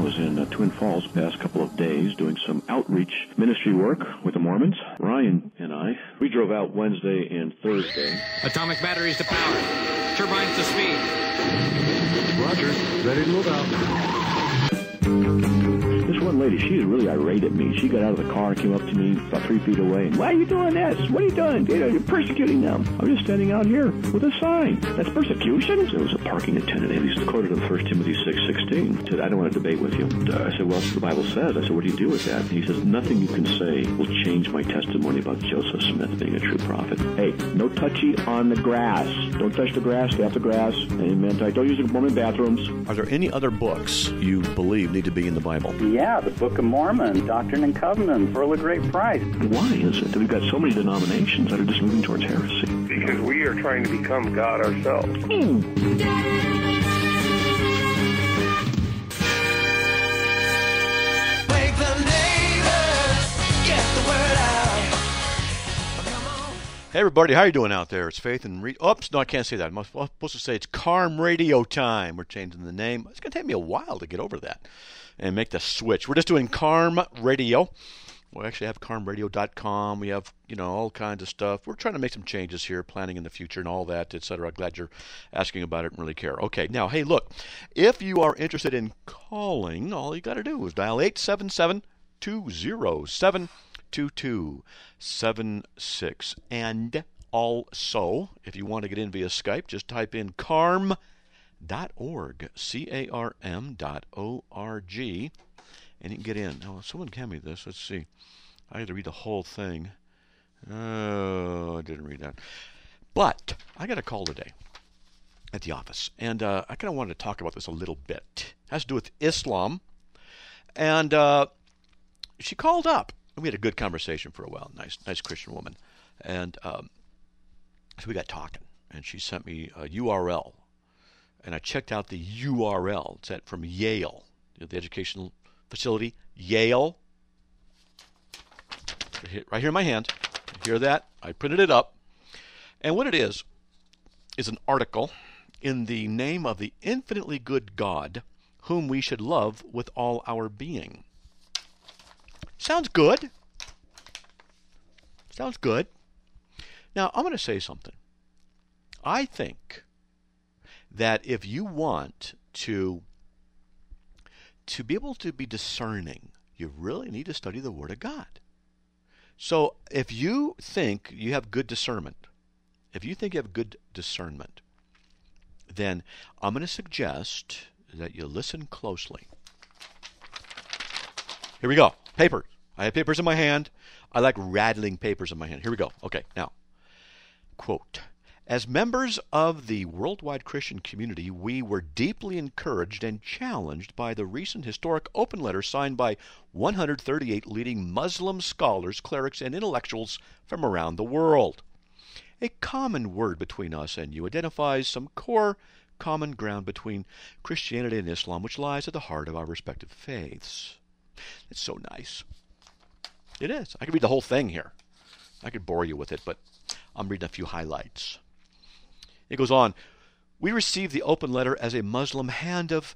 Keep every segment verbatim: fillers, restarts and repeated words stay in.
was in uh, Twin Falls the past couple of days doing some outreach ministry work with the Mormons. Ryan and I, we drove out Wednesday and Thursday. Atomic batteries to power. Turbines to speed. Roger. Ready to move out. This one lady, she was really irate at me. She got out of the car, came up to me about three feet away. Why are you doing this? What are you doing? You know, you're persecuting them. I'm just standing out here with a sign. That's persecution? There was a parking attendant, and he's quoted in First Timothy six sixteen. He said, I don't want to debate with you. I said, well, the Bible says. I said, what do you do with that? And he says, nothing you can say will change my testimony about Joseph Smith being a true prophet. Hey, no touchy on the grass. Don't touch the grass. Stay off the grass. Amen. Don't use the Mormon bathrooms. Are there any other books you believe need to be in the Bible? Yeah, the Book of Mormon, Doctrine and Covenants, Pearl of Great Price. Why is it that we've got so many denominations that are just moving towards heresy? Because we are trying to become God ourselves. Mm. Wake the neighbors, get the word out. Come on. Hey everybody, how you doing out there? It's Faith and Re- Oops, no, I can't say that. I'm supposed to say it's Carm Radio time. We're changing the name. It's going to take me a while to get over that and make the switch. We're just doing Carm Radio. We actually have carm radio dot com. We have, you know, all kinds of stuff. We're trying to make some changes here, planning in the future and all that, et cetera. Glad you're asking about it and really care. Okay, now, hey, look, if you are interested in calling, all you got to do is dial eight seven seven, two zero seven, two two seven six. And also, if you want to get in via Skype, just type in carm dot org, C A R M dot O R G, and you can get in. Now, someone hand me this. Let's see. I had to read the whole thing. Oh, I didn't read that. But I got a call today at the office, and uh, I kind of wanted to talk about this a little bit. It has to do with Islam. And uh, she called up. We had a good conversation for a while. Nice, nice Christian woman. And um, so we got talking, and she sent me a U R L. And I checked out the U R L. It's at from Yale, the educational facility, Yale. Right here in my hand. You hear that? I printed it up. And what it is, is an article in the name of the infinitely good God, whom we should love with all our being. Sounds good. Sounds good. Now, I'm going to say something. I think that if you want to, to be able to be discerning, you really need to study the Word of God. So if you think you have good discernment, if you think you have good discernment, then I'm going to suggest that you listen closely. Here we go. Papers. I have papers in my hand. I like rattling papers in my hand. Here we go. Okay, now, quote, as members of the worldwide Christian community, we were deeply encouraged and challenged by the recent historic open letter signed by one hundred thirty-eight leading Muslim scholars, clerics, and intellectuals from around the world. A common word between us and you identifies some core common ground between Christianity and Islam, which lies at the heart of our respective faiths. It's so nice. It is. I could read the whole thing here. I could bore you with it, but I'm reading a few highlights. It goes on. We received the open letter as a Muslim hand of...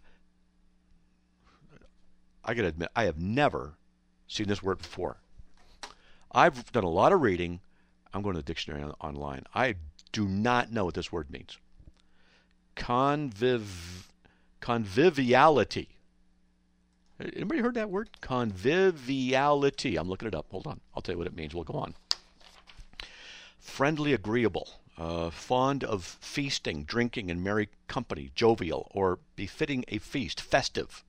I got to admit, I have never seen this word before. I've done a lot of reading. I'm going to the dictionary on, online. I do not know what this word means. Conviv, conviviality. Anybody heard that word? Conviviality. I'm looking it up. Hold on. I'll tell you what it means. We'll go on. Friendly, agreeable, uh, fond of feasting, drinking, and merry company, jovial, or befitting a feast, festive.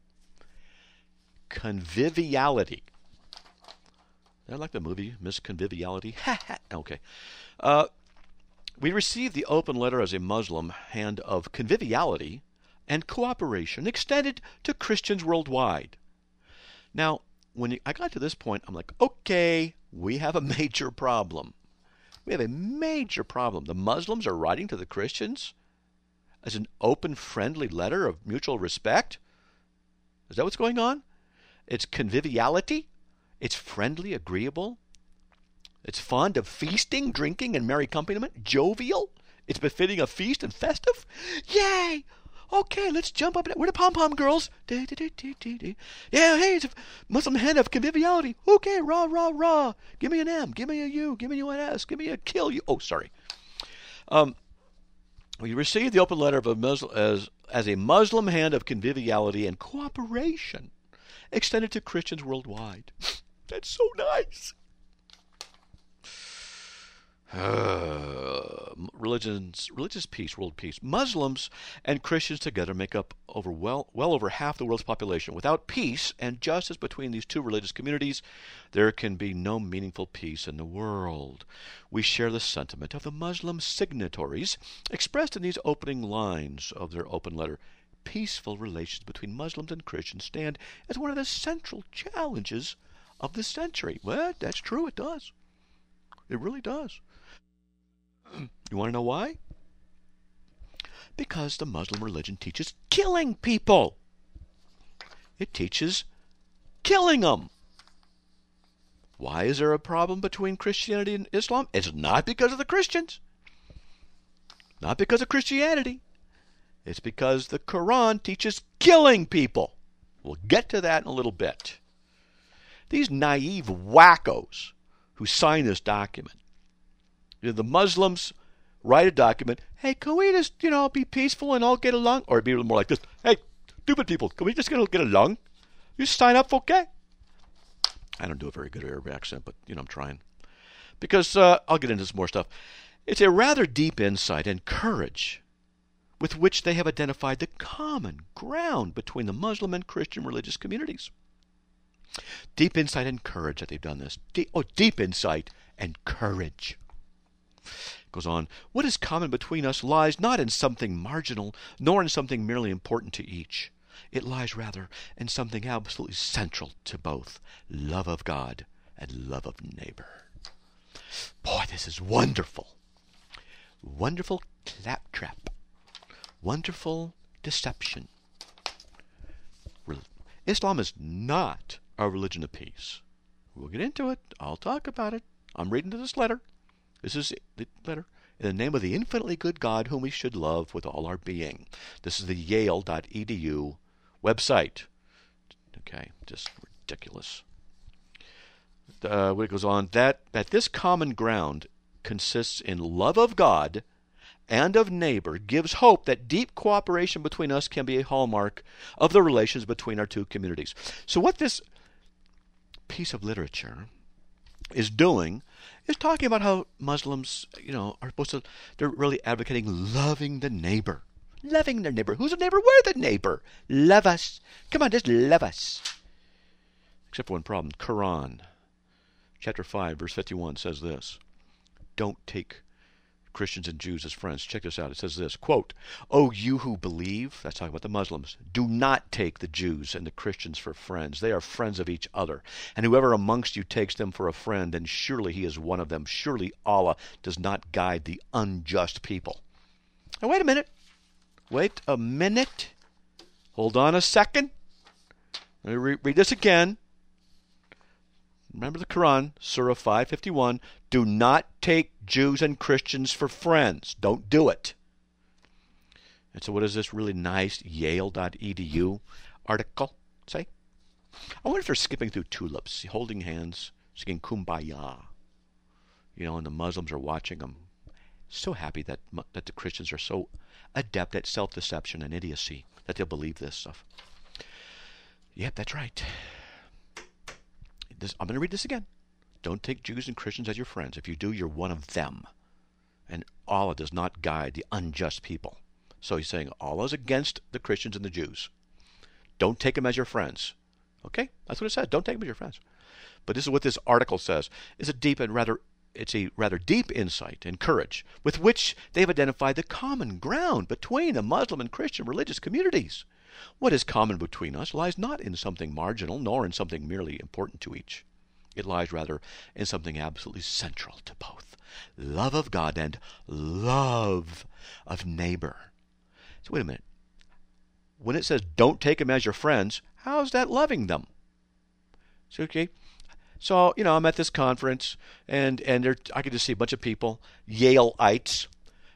Conviviality. I like the movie, Miss Conviviality. Okay. Uh, we received the open letter as a Muslim hand of conviviality and cooperation extended to Christians worldwide. Now, when I got to this point, I'm like, okay, we have a major problem. We have a major problem. The Muslims are writing to the Christians as an open, friendly letter of mutual respect. Is that what's going on? It's conviviality. It's friendly, agreeable. It's fond of feasting, drinking, and merry accompaniment. Jovial. It's befitting a feast and festive. Yay! Okay, let's jump up. Where the pom-pom girls? Yeah, hey, it's a Muslim hand of conviviality. Okay, rah, rah, rah. Give me an M. Give me a U. Give me an S. Give me a kill you. Oh, sorry. Um, we received the open letter of a Muslim as, as a Muslim hand of conviviality and cooperation extended to Christians worldwide. That's so nice. Uh, religions, religious peace, world peace. Muslims and Christians together make up over well, well over half the world's population. Without peace and justice between these two religious communities, there can be no meaningful peace in the world. We share the sentiment of the Muslim signatories expressed in these opening lines of their open letter. Peaceful relations between Muslims and Christians stand as one of the central challenges of the century. Well, that's true, it does. It really does. You want to know why? Because the Muslim religion teaches killing people. It teaches killing them. Why is there a problem between Christianity and Islam? It's not because of the Christians. Not because of Christianity. It's because the Quran teaches killing people. We'll get to that in a little bit. These naive wackos who sign this document, you know, the Muslims write a document, hey, can we just, you know, be peaceful and all get along? Or it'd be a little more like this, hey, stupid people, can we just get, get along? You sign up, okay? I don't do a very good Arab accent, but, you know, I'm trying. Because, uh, I'll get into some more stuff. It's a rather deep insight and courage with which they have identified the common ground between the Muslim and Christian religious communities. Deep insight and courage that they've done this. Deep, oh, deep insight and courage. Goes on, what is common between us lies not in something marginal, nor in something merely important to each. It lies rather in something absolutely central to both, love of God and love of neighbor. Boy, this is wonderful. Wonderful claptrap. Wonderful deception. Islam is not a religion of peace. We'll get into it. I'll talk about it. I'm reading to this letter. This is the letter. In the name of the infinitely good God whom we should love with all our being. This is the Yale dot E D U website. Okay, just ridiculous. Uh, it goes on, that, that this common ground consists in love of God and of neighbor gives hope that deep cooperation between us can be a hallmark of the relations between our two communities. So what this piece of literature is doing is talking about how Muslims, you know, are supposed to, they're really advocating loving the neighbor. Loving their neighbor. Who's the neighbor? We're the neighbor. Love us. Come on, just love us. Except for one problem. Quran, chapter five, verse fifty-one says this. Don't take Christians and Jews as friends. Check this out. It says this, quote, "O you who believe," that's talking about the Muslims, "do not take the Jews and the Christians for friends. They are friends of each other. And whoever amongst you takes them for a friend, then surely he is one of them. Surely Allah does not guide the unjust people." Now wait a minute. Wait a minute. Hold on a second. Let me re- read this again. Remember the Quran, Surah five fifty-one. Do not take Jews and Christians for friends. Don't do it. And so what does this really nice Yale dot E D U article say? I wonder if they're skipping through tulips, holding hands, singing Kumbaya. You know, and the Muslims are watching them. So happy that that the Christians are so adept at self-deception and idiocy that they'll believe this stuff. Yep, that's right. This, I'm going to read this again. Don't take Jews and Christians as your friends. If you do, you're one of them. And Allah does not guide the unjust people. So he's saying Allah is against the Christians and the Jews. Don't take them as your friends. Okay? That's what it says. Don't take them as your friends. But this is what this article says. It's a deep and rather it's a rather deep insight and courage with which they've identified the common ground between the Muslim and Christian religious communities. What is common between us lies not in something marginal, nor in something merely important to each. It lies rather in something absolutely central to both, love of God and love of neighbor. So wait a minute. When it says don't take them as your friends, how's that loving them? So, okay. So, you know, I'm at this conference, and, and there, I could just see a bunch of people, Yale-ites,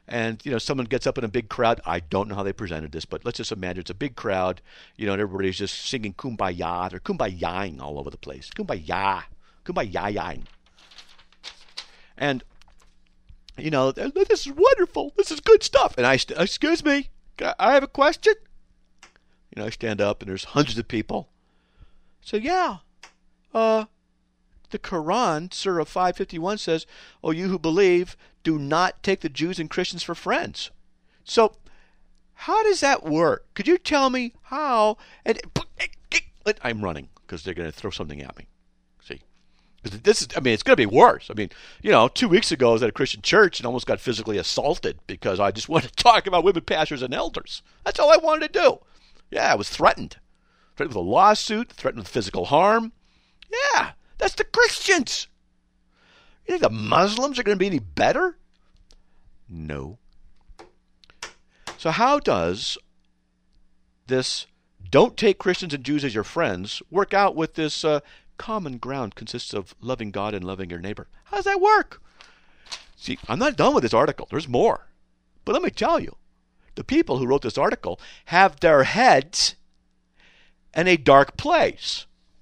and you know someone gets up in a big crowd. I don't know how they presented this, but let's just imagine it's a big crowd, you know, and everybody's just singing kumbaya. They're kumbayaing all over the place. Kumbaya, kumbayaing. And you know, this is wonderful. This is good stuff. And I, excuse me, I have a question. You know, I stand up and there's hundreds of people. So yeah, uh, the Quran, Surah five fifty-one says, "Oh, you who believe, do not take the Jews and Christians for friends." So, how does that work? Could you tell me how? And I'm running because they're going to throw something at me. See, this is, I mean, it's going to be worse. I mean, you know, two weeks ago I was at a Christian church and almost got physically assaulted because I just wanted to talk about women pastors and elders. That's all I wanted to do. Yeah, I was threatened. Threatened with a lawsuit, threatened with physical harm. Yeah, that's the Christians. You think the Muslims are going to be any better? No. So how does this don't take Christians and Jews as your friends work out with this uh, common ground consists of loving God and loving your neighbor? How does that work? See, I'm not done with this article. There's more. But let me tell you, the people who wrote this article have their heads in a dark place.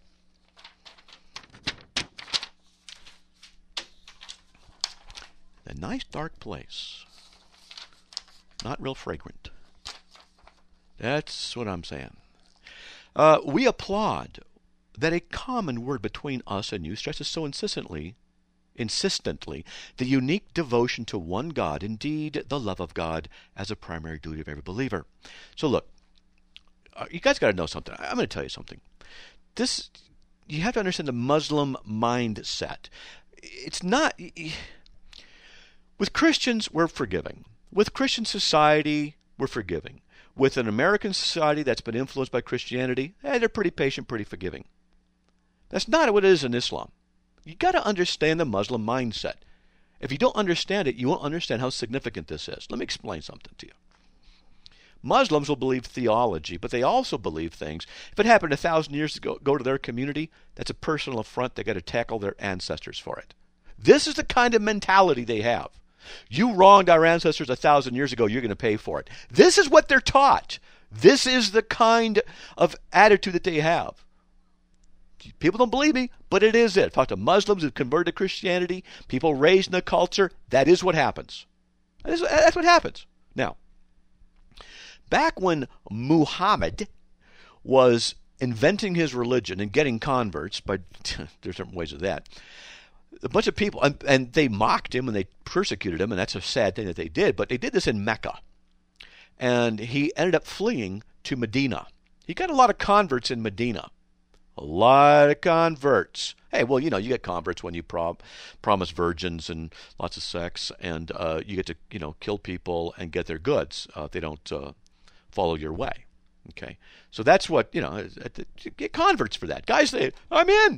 A nice dark place. Not real fragrant. That's what I'm saying. Uh, we applaud that a common word between us and you stresses so insistently, insistently, the unique devotion to one God, indeed the love of God, as a primary duty of every believer. So look, uh, you guys got to know something. I'm going to tell you something. This, you have to understand the Muslim mindset. It's not... With Christians, we're forgiving. With Christian society, we're forgiving. With an American society that's been influenced by Christianity, eh, they're pretty patient, pretty forgiving. That's not what it is in Islam. You got to understand the Muslim mindset. If you don't understand it, you won't understand how significant this is. Let me explain something to you. Muslims will believe theology, but they also believe things. If it happened a thousand years ago, go to their community, that's a personal affront. They got to tackle their ancestors for it. This is the kind of mentality they have. You wronged our ancestors a thousand years ago, you're going to pay for it. This is what they're taught. This is the kind of attitude that they have. People don't believe me, but it is it. Talk to Muslims who've converted to Christianity, people raised in the culture, that is what happens. That's what happens. Now, back when Muhammad was inventing his religion and getting converts, by there's different ways of that, a bunch of people, and, and they mocked him and they persecuted him, and that's a sad thing that they did, but they did this in Mecca. And he ended up fleeing to Medina. He got a lot of converts in Medina. A lot of converts. Hey, well, you know, you get converts when you prom- promise virgins and lots of sex, and uh, you get to, you know, kill people and get their goods uh, if they don't uh, follow your way. Okay, so that's what, you know, you get converts for that. Guys say, I'm in.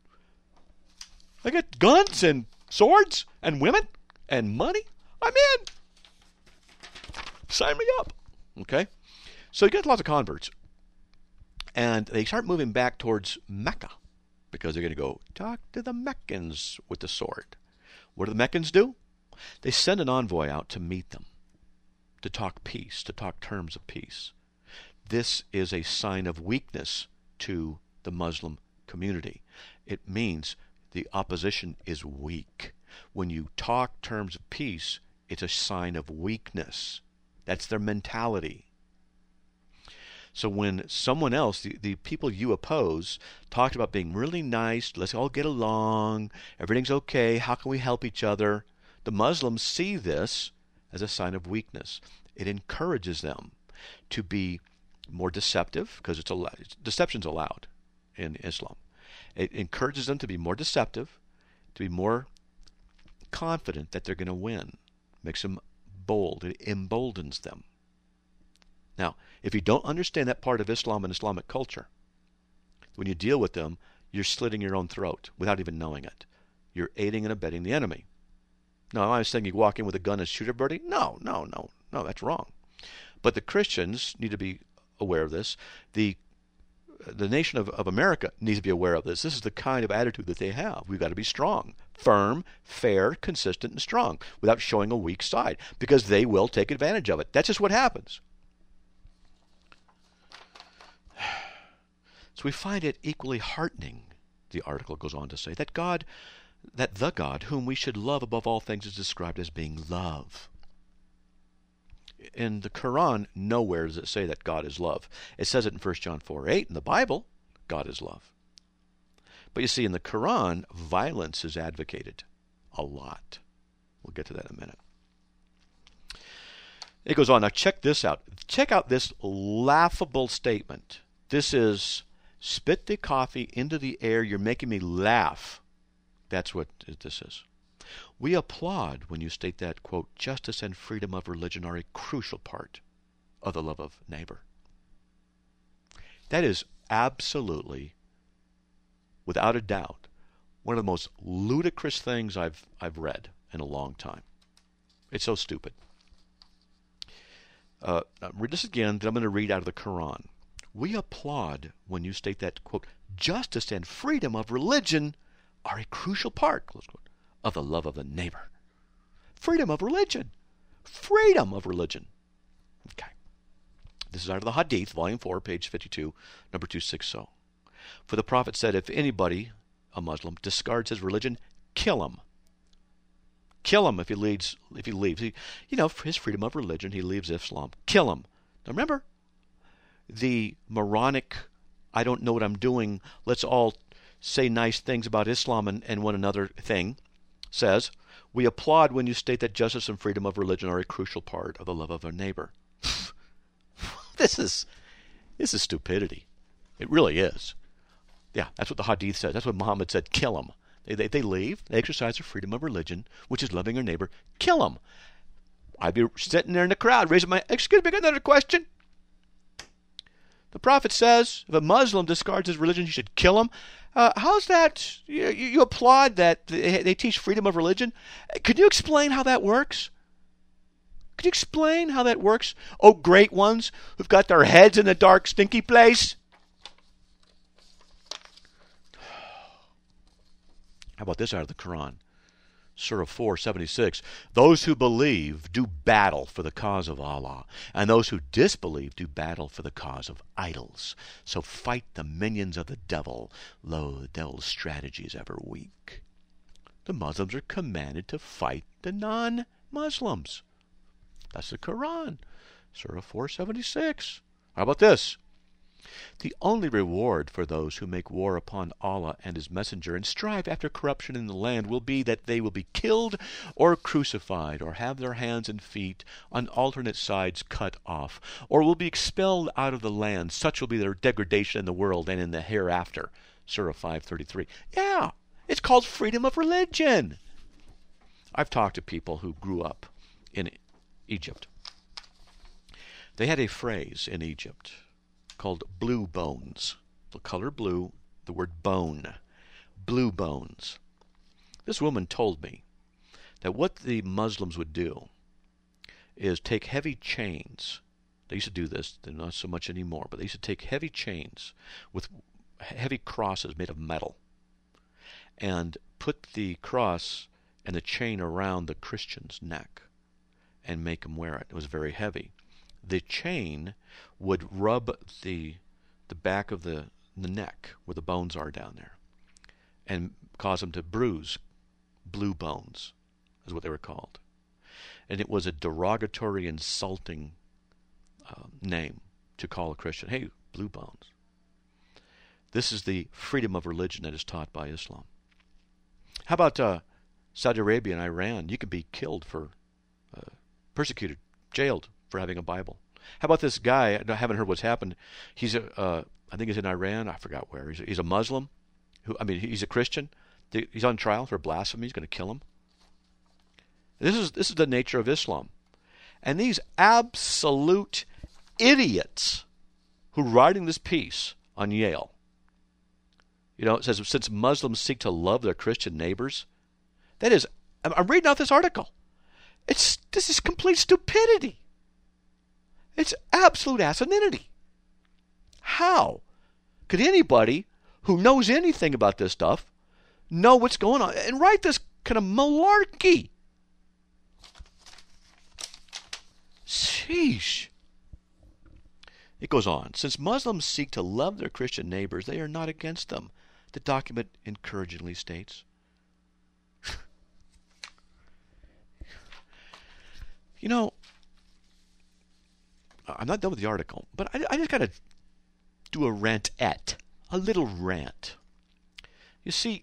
I get guns and swords and women and money. I'm in. Sign me up. Okay, so you get lots of converts. And they start moving back towards Mecca because they're going to go talk to the Meccans with the sword. What do the Meccans do? They send an envoy out to meet them, to talk peace, to talk terms of peace. This is a sign of weakness to the Muslim community. It means the opposition is weak. When you talk terms of peace, it's a sign of weakness. That's their mentality. So when someone else, the, the people you oppose, talked about being really nice, let's all get along, everything's okay, how can we help each other? The Muslims see this as a sign of weakness. It encourages them to be more deceptive, because it's allowed, deception's allowed in Islam. It encourages them to be more deceptive, to be more confident that they're going to win. Makes them bold. It emboldens them. Now, if you don't understand that part of Islam and Islamic culture, when you deal with them, you're slitting your own throat without even knowing it. You're aiding and abetting the enemy. No, I'm saying you walk in with a gun and shoot everybody. No, no, no, no, that's wrong. But the Christians need to be aware of this. The the nation of, of America needs to be aware of this. This is the kind of attitude that they have. We've got to be strong, firm, fair, consistent, and strong without showing a weak side, because they will take advantage of it. That's just what happens. So we find it equally heartening, the article goes on to say, that God, that the God whom we should love above all things is described as being love. In the Quran, nowhere does it say that God is love. It says it in First John four eight. In the Bible, God is love. But you see, in the Quran, violence is advocated a lot. We'll get to that in a minute. It goes on. Now check this out. Check out this laughable statement. This is, spit the coffee into the air. You're making me laugh. That's what this is. We applaud when you state that, quote, justice and freedom of religion are a crucial part of the love of neighbor. That is absolutely, without a doubt, one of the most ludicrous things I've I've read in a long time. It's so stupid. Uh, read this again, then I'm going to read out of the Quran. We applaud when you state that, quote, justice and freedom of religion are a crucial part, close quote, of the love of the neighbor. Freedom of religion. Freedom of religion. Okay. This is out of the Hadith, volume four, page fifty-two, number two sixty. For the Prophet said, if anybody, a Muslim, discards his religion, kill him. Kill him if he leaves. If he leaves, he, you know, for his freedom of religion, he leaves Islam. Kill him. Now remember, the moronic, I don't know what I'm doing, let's all say nice things about Islam and, and one another thing, says, we applaud when you state that justice and freedom of religion are a crucial part of the love of our neighbor. This is this is stupidity. It really is. Yeah, that's what the Hadith says. That's what Muhammad said. Kill them. They, they, they leave. They exercise their freedom of religion, which is loving their neighbor. Kill them. I'd be sitting there in the crowd raising my, excuse me, I got another question. The Prophet says if a Muslim discards his religion, you should kill him. Uh, how's that? You, you applaud that they, they teach freedom of religion? Could you explain how that works? Could you explain how that works? Oh, great ones who've got their heads in a dark, stinky place. How about this out of the Quran? Surah four seventy-six. Those who believe do battle for the cause of Allah, and those who disbelieve do battle for the cause of idols. So fight the minions of the devil. Lo, the devil's strategy is ever weak. The Muslims are commanded to fight the non-Muslims. That's the Quran. Surah four seventy-six. How about this? The only reward for those who make war upon Allah and His Messenger and strive after corruption in the land will be that they will be killed or crucified or have their hands and feet on alternate sides cut off or will be expelled out of the land. Such will be their degradation in the world and in the hereafter. Surah five thirty-three. Yeah, it's called freedom of religion. I've talked to people who grew up in Egypt. They had a phrase in Egypt called blue bones. The color blue, the word bone. Blue bones. This woman told me that what the Muslims would do is take heavy chains. They used to do this, they're not so much anymore, but they used to take heavy chains with heavy crosses made of metal and put the cross and the chain around the Christian's neck and make him wear it. It was very heavy. The chain would rub the the back of the, the neck where the bones are down there and cause them to bruise. Blue bones is what they were called. And it was a derogatory, insulting uh, name to call a Christian. Hey, blue bones. This is the freedom of religion that is taught by Islam. How about uh, Saudi Arabia and Iran? You could be killed for, uh, persecuted, jailed for having a Bible. How about this guy? I haven't heard what's happened. He's a, uh, I think he's in Iran. I forgot where. He's a, he's a Muslim. Who I mean, he's a Christian. He's on trial for blasphemy. He's going to kill him. This is this is the nature of Islam, and these absolute idiots who are writing this piece on Yale. You know, it says since Muslims seek to love their Christian neighbors, that is. I'm reading out this article. It's this is complete stupidity. It's absolute asininity. How could anybody who knows anything about this stuff know what's going on and write this kind of malarkey? Sheesh. It goes on. Since Muslims seek to love their Christian neighbors, they are not against them, the document encouragingly states. You know, I'm not done with the article, but I, I just got to do a rant-ette, a little rant. You see,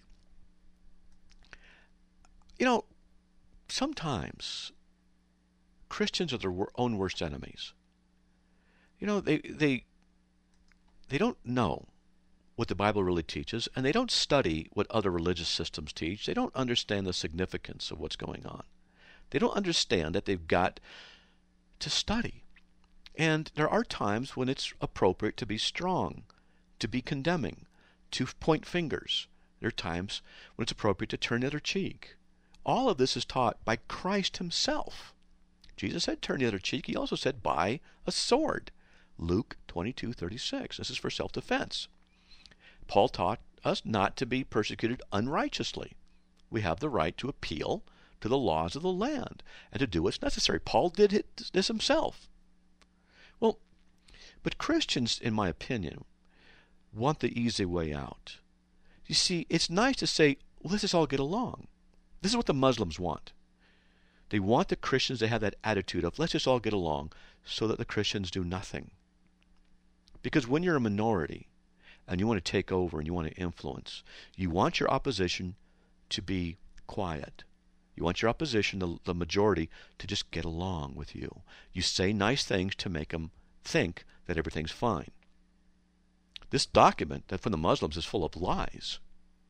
you know, sometimes Christians are their own worst enemies. You know, they they they don't know what the Bible really teaches, and they don't study what other religious systems teach. They don't understand the significance of what's going on. They don't understand that they've got to study. And there are times when it's appropriate to be strong, to be condemning, to point fingers. There are times when it's appropriate to turn the other cheek. All of this is taught by Christ himself. Jesus said, turn the other cheek. He also said, by a sword. Luke twenty-two thirty-six. This is for self-defense. Paul taught us not to be persecuted unrighteously. We have the right to appeal to the laws of the land and to do what's necessary. Paul did this himself. Well, but Christians, in my opinion, want the easy way out. You see, it's nice to say, let's just all get along. This is what the Muslims want. They want the Christians to have that attitude of, let's just all get along, so that the Christians do nothing. Because when you're a minority, and you want to take over and you want to influence, you want your opposition to be quiet. You want your opposition, the, the majority, to just get along with you. You say nice things to make them think that everything's fine. This document that from the Muslims is full of lies.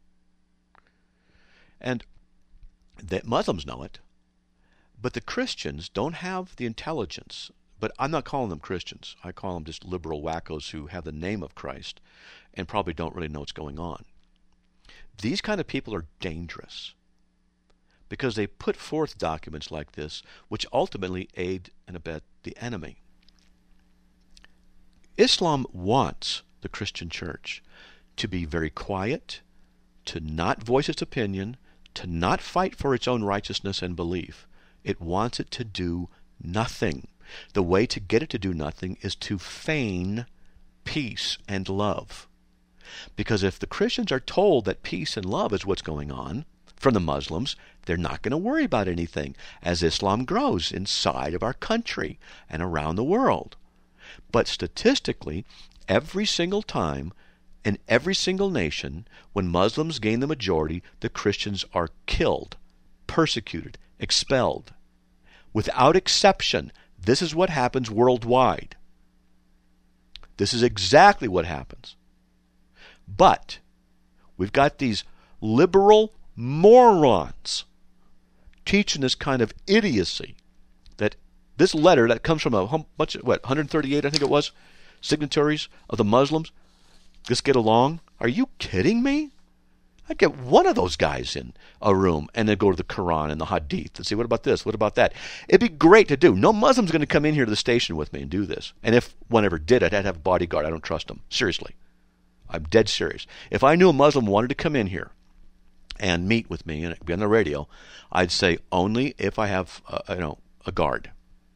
And the Muslims know it, but the Christians don't have the intelligence. But I'm not calling them Christians. I call them just liberal wackos who have the name of Christ and probably don't really know what's going on. These kind of people are dangerous because they put forth documents like this which ultimately aid and abet the enemy. Islam wants the Christian church to be very quiet, to not voice its opinion, to not fight for its own righteousness and belief. It wants it to do nothing. The way to get it to do nothing is to feign peace and love. Because if the Christians are told that peace and love is what's going on from the Muslims, they're not going to worry about anything as Islam grows inside of our country and around the world. But statistically, every single time in every single nation, when Muslims gain the majority, the Christians are killed, persecuted, expelled. Without exception, this is what happens worldwide. This is exactly what happens. But we've got these liberal morons teaching this kind of idiocy that this letter that comes from a bunch of, what, one hundred thirty-eight, I think it was, signatories of the Muslims, just get along? Are you kidding me? I'd get one of those guys in a room and then go to the Quran and the Hadith and say, what about this? What about that? It'd be great to do. No Muslim's going to come in here to the station with me and do this. And if one ever did it, I'd have a bodyguard. I don't trust them. Seriously. I'm dead serious. If I knew a Muslim wanted to come in here and meet with me and be on the radio, I'd say only if I have, uh, you know, a guard.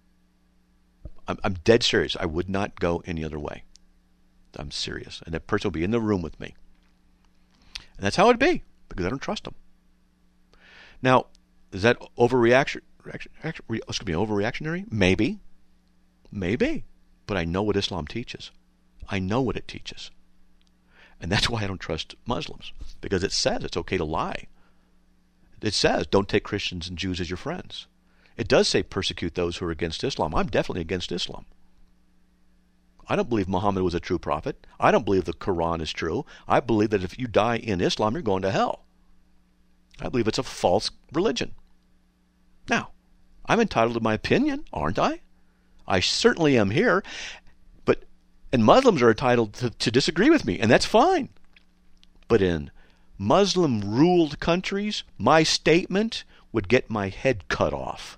I'm, I'm dead serious. I would not go any other way. I'm serious. And that person will be in the room with me. And that's how it'd be, because I don't trust them. Now, is that overreaction? Reaction, reaction, excuse me, overreactionary? Maybe. Maybe. But I know what Islam teaches. I know what it teaches. And that's why I don't trust Muslims, because it says it's okay to lie. It says don't take Christians and Jews as your friends. It does say persecute those who are against Islam. I'm definitely against Islam. I don't believe Muhammad was a true prophet. I don't believe the Quran is true. I believe that if you die in Islam, you're going to hell. I believe it's a false religion. Now, I'm entitled to my opinion, aren't I? I certainly am here. But and Muslims are entitled to, to disagree with me, and that's fine. But in Muslim-ruled countries, my statement would get my head cut off.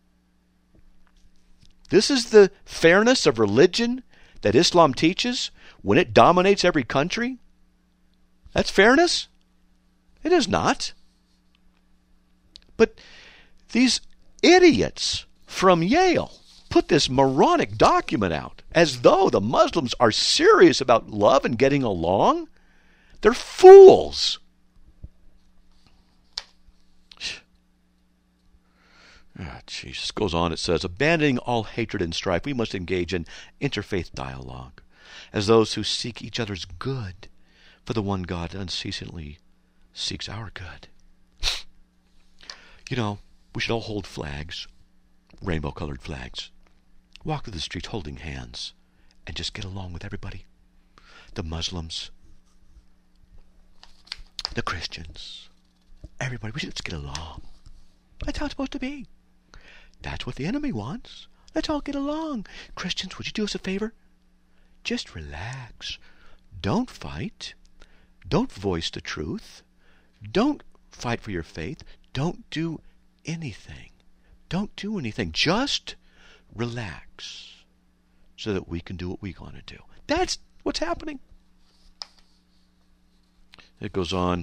This is the fairness of religion that Islam teaches. when it dominates every country? That's fairness? It is not. But these idiots from Yale put this moronic document out as though the Muslims are serious about love and getting along. They're fools. Ah, Jesus goes on, it says, abandoning all hatred and strife, we must engage in interfaith dialogue as those who seek each other's good, for the one God unceasingly seeks our good. You know, we should all hold flags, rainbow-colored flags, walk through the streets holding hands, and just get along with everybody. The Muslims, the Christians, everybody. We should just get along. That's how it's supposed to be. That's what the enemy wants. Let's all get along. Christians, would you do us a favor? Just relax. Don't fight. Don't voice the truth. Don't fight for your faith. Don't do anything. Don't do anything. Just relax so that we can do what we want to do. That's what's happening. It goes on.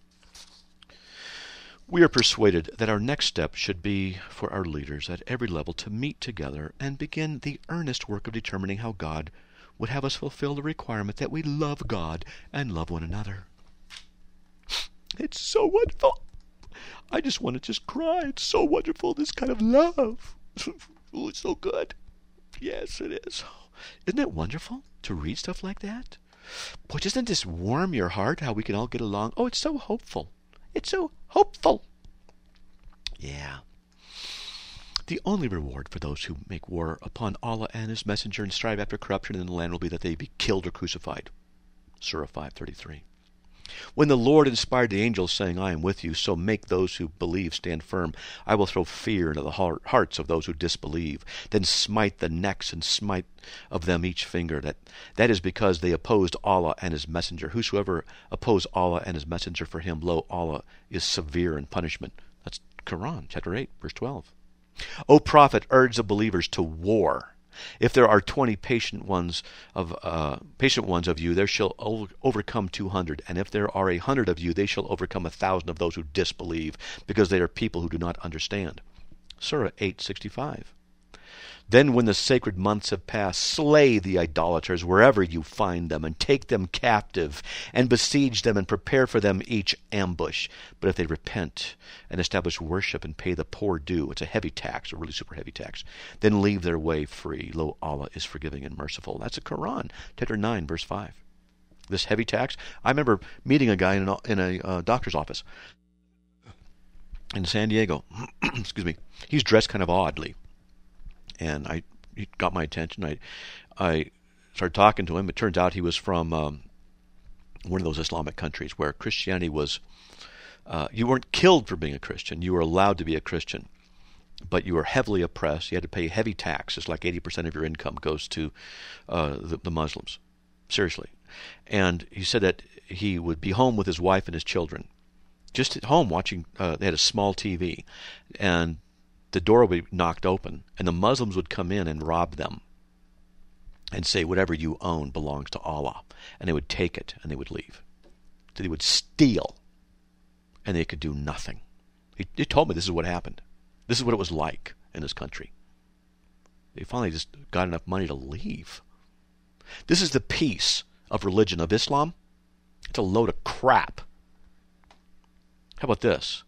We are persuaded that our next step should be for our leaders at every level to meet together and begin the earnest work of determining how God would have us fulfill the requirement that we love God and love one another. It's so wonderful. I just want to just cry. It's so wonderful, this kind of love. Oh, it's so good. Yes, it is. Isn't it wonderful to read stuff like that? Boy, doesn't this warm your heart, how we can all get along? Oh, it's so hopeful. It's so hopeful. Yeah. The only reward for those who make war upon Allah and His Messenger and strive after corruption in the land will be that they be killed or crucified. Surah five thirty-three. When the Lord inspired the angels, saying, I am with you, so make those who believe stand firm. I will throw fear into the hearts of those who disbelieve, then smite the necks and smite of them each finger. That, that is because they opposed Allah and His Messenger. Whosoever oppose Allah and His Messenger, for him, lo, Allah is severe in punishment. That's Quran, chapter eight, verse twelve. O Prophet, urge the believers to war. If there are twenty patient ones of uh, patient ones of you, there shall o- overcome two hundred. And if there are a hundred of you, they shall overcome a thousand of those who disbelieve, because they are people who do not understand. Surah eight sixty-five. Then when the sacred months have passed, slay the idolaters wherever you find them, and take them captive, and besiege them, and prepare for them each ambush. But if they repent and establish worship and pay the poor due, it's a heavy tax, a really super heavy tax, then leave their way free. Lo, Allah is forgiving and merciful. That's the Quran, chapter nine, verse five. This heavy tax. I remember meeting a guy in a, in a uh, doctor's office in San Diego. Excuse me. He's dressed kind of oddly. And I, he got my attention. I, I started talking to him. It turns out he was from um, one of those Islamic countries where Christianity was, uh, you weren't killed for being a Christian. You were allowed to be a Christian, but you were heavily oppressed. You had to pay heavy taxes, like eighty percent of your income goes to uh, the, the Muslims. Seriously. And he said that he would be home with his wife and his children, just at home watching, uh, they had a small T V, and the door would be knocked open, and the Muslims would come in and rob them and say, whatever you own belongs to Allah. And they would take it, and they would leave. So they would steal, and they could do nothing. He, he told me this is what happened. This is what it was like in this country. They finally just got enough money to leave. This is the peace of religion of Islam. It's a load of crap. How about this?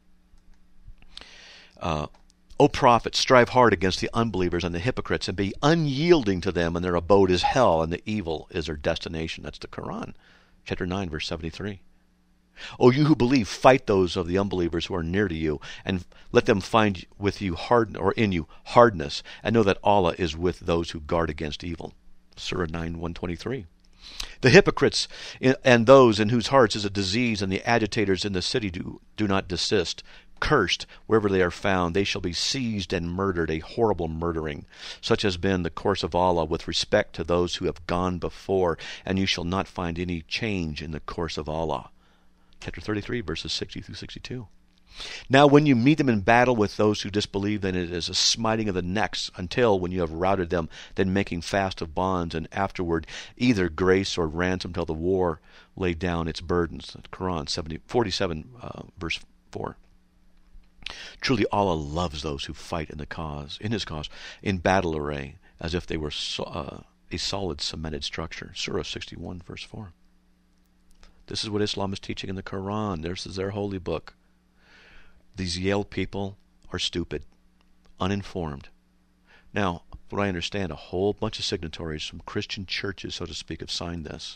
Uh, O Prophet, strive hard against the unbelievers and the hypocrites, and be unyielding to them, and their abode is hell, and the evil is their destination. That's the Quran, chapter nine, verse seventy-three. O you who believe, fight those of the unbelievers who are near to you, and let them find with you hard, or in you hardness, and know that Allah is with those who guard against evil. Surah nine, one twenty-three. The hypocrites and those in whose hearts is a disease, and the agitators in the city do, do not desist. Cursed wherever they are found, they shall be seized and murdered, a horrible murdering. Such has been the course of Allah with respect to those who have gone before, and you shall not find any change in the course of Allah. Chapter thirty-three, verses sixty through sixty-two. Now, when you meet them in battle with those who disbelieve, then it is a smiting of the necks until, when you have routed them, then making fast of bonds, and afterward either grace or ransom till the war lay down its burdens. Quran seventy, forty-seven, uh, verse four. Truly, Allah loves those who fight in the cause, in His cause, in battle array, as if they were so, uh, a solid cemented structure. Surah sixty-one, verse four. This is what Islam is teaching in the Quran. This is their holy book. These Yale people are stupid, uninformed. Now, what I understand, a whole bunch of signatories from Christian churches, so to speak, have signed this.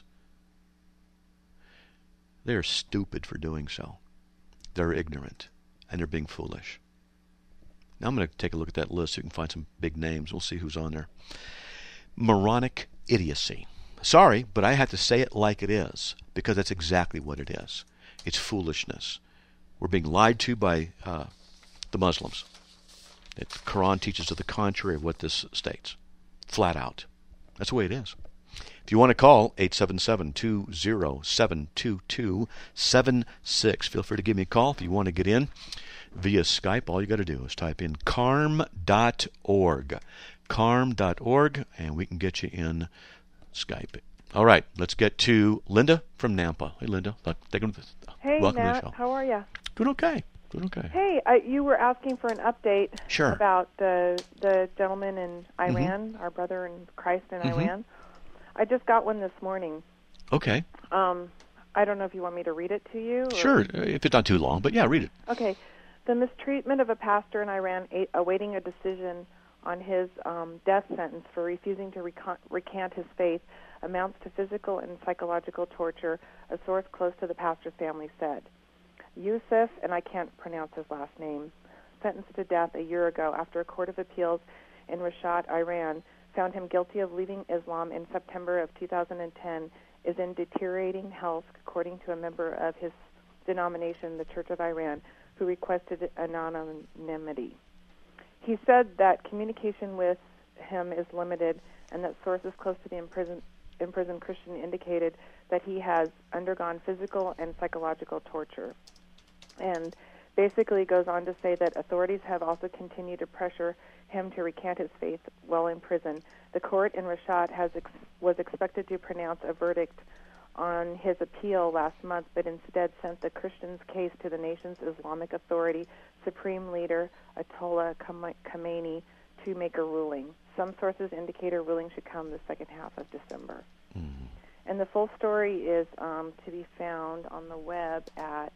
They are stupid for doing so. They're ignorant, and they're being foolish. Now I'm going to take a look at that list so you can find some big names. We'll see who's on there. Moronic idiocy. Sorry, but I have to say it like it is, because that's exactly what it is. It's foolishness. We're being lied to by uh, the Muslims. The Quran teaches to the contrary of what this states. Flat out. That's the way it is. If you want to call, eight seven seven, two zero seven, two two seven six. Feel free to give me a call if you want to get in via Skype. All you got to do is type in carm dot org. carm dot org, and we can get you in Skype. All right, let's get to Linda from Nampa. Hey, Linda. Hey, Welcome Matt. to the show. How are you? Doing okay. Doing okay. Hey, I, you were asking for an update Sure. about the the gentleman in Iran, Mm-hmm. our brother in Christ in Mm-hmm. Iran. I just got one this morning. Okay. Um, I don't know if you want me to read it to you. Or... Sure, if it's not too long, but yeah, read it. Okay. The mistreatment of a pastor in Iran a- awaiting a decision on his um, death sentence for refusing to recant, recant his faith amounts to physical and psychological torture, a source close to the pastor's family said. Yusuf, and I can't pronounce his last name, sentenced to death a year ago after a court of appeals in Rashad, Iran, found him guilty of leaving Islam in September of two thousand ten, is in deteriorating health, according to a member of his denomination, the Church of Iran, who requested anonymity. He said that communication with him is limited and that sources close to the imprisoned, imprisoned Christian indicated that he has undergone physical and psychological torture. And basically goes on to say that authorities have also continued to pressure him to recant his faith while in prison. The court in Rashad has ex- was expected to pronounce a verdict on his appeal last month, but instead sent the Christian's case to the nation's Islamic Authority Supreme Leader Ayatollah Khamenei to make a ruling. Some sources indicate a ruling should come the second half of December. Mm-hmm. And the full story is um, to be found on the web at,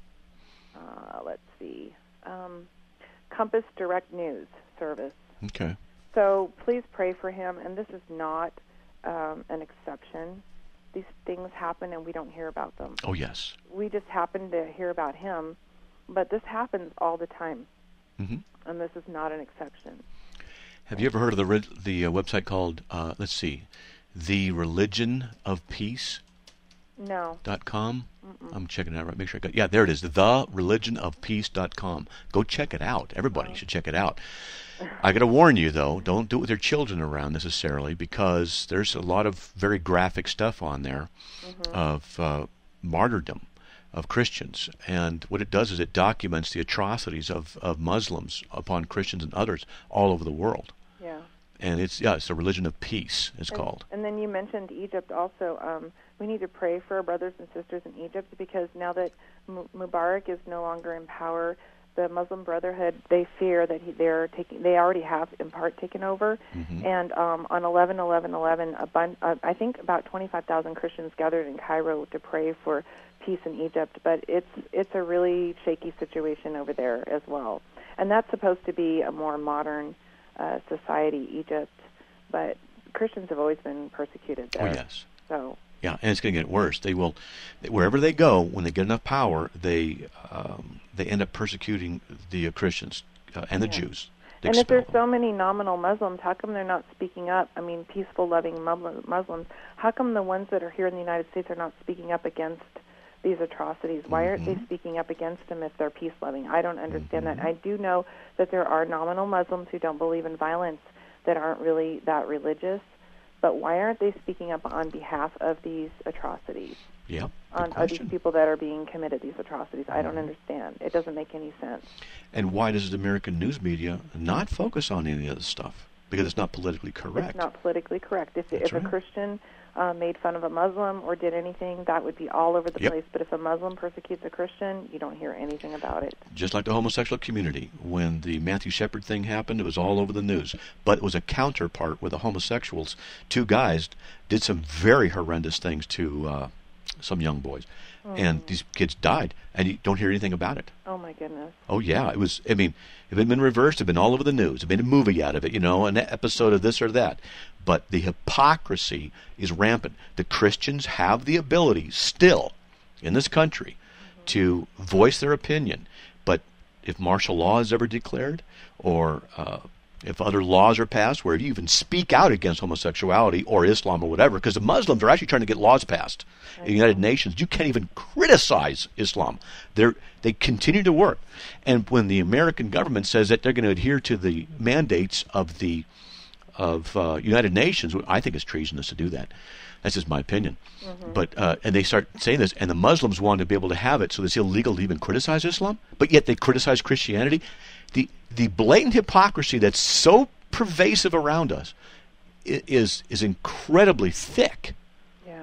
uh, let's see, um, Compass Direct News Service. Okay. So please pray for him, and this is not um, an exception. These things happen and we don't hear about them. Oh, yes. We just happen to hear about him, but this happens all the time, mm-hmm. and this is not an exception. Have you ever heard of the re- the uh, website called, uh, let's see, The Religion of Peace? No. Dot com? I'm checking it out right. Make sure I got. Yeah, there it is. The Religion of Peace dot com. Go check it out. Everybody oh. should check it out. I got to warn you though, don't do it with your children around necessarily, because there's a lot of very graphic stuff on there mm-hmm. of uh, martyrdom of Christians, and what it does is it documents the atrocities of, of Muslims upon Christians and others all over the world. Yeah. And it's yeah, it's the Religion of Peace. It's and, called. And then you mentioned Egypt also. Um, we need to pray for our brothers and sisters in Egypt, because now that M- Mubarak is no longer in power, the Muslim Brotherhood, they fear that he, they're taking. They already have in part taken over. Mm-hmm. And um, on eleven eleven eleven, a bun- uh, I think about twenty-five thousand Christians gathered in Cairo to pray for peace in Egypt. But it's it's a really shaky situation over there as well. And that's supposed to be a more modern uh, society, Egypt. But Christians have always been persecuted there. Oh yes. So. Yeah, and it's going to get worse. They will, wherever they go, when they get enough power, they um, they end up persecuting the uh, Christians uh, and the yeah. Jews. They and if there's them. so many nominal Muslims, how come they're not speaking up? I mean, peaceful, loving Muslims. How come the ones that are here in the United States are not speaking up against these atrocities? Why aren't mm-hmm. they speaking up against them if they're peace-loving? I don't understand mm-hmm. that. I do know that there are nominal Muslims who don't believe in violence that aren't really that religious. But why aren't they speaking up on behalf of these atrocities? Yeah, on are these question. people that are being committed these atrocities? I don't understand. It doesn't make any sense. And why does the American news media not focus on any of this stuff? Because it's not politically correct. It's not politically correct. If, That's if right. a Christian uh, made fun of a Muslim or did anything, that would be all over the Yep. place. But if a Muslim persecutes a Christian, you don't hear anything about it. Just like the homosexual community. When the Matthew Shepard thing happened, it was all over the news. But it was a counterpart where the homosexuals, two guys, did some very horrendous things to uh, some young boys. Mm. And these kids died, and you don't hear anything about it. Oh, my goodness. Oh, yeah. It was, I mean, if it had been reversed, it had been all over the news. It had been a movie out of it, you know, an episode of this or that. But the hypocrisy is rampant. The Christians have the ability still in this country mm-hmm. to voice their opinion. But if martial law is ever declared, or uh, if other laws are passed where you even speak out against homosexuality or Islam or whatever, because the Muslims are actually trying to get laws passed in the United Nations. You can't even criticize Islam. They're, they continue to work. And when the American government says that they're going to adhere to the mandates of the of uh, United Nations, I think it's treasonous to do that. That's just my opinion. Mm-hmm. But uh, and they start saying this, and the Muslims want to be able to have it, so it's illegal to even criticize Islam, but yet they criticize Christianity. The the blatant hypocrisy that's so pervasive around us is is incredibly thick. Yeah.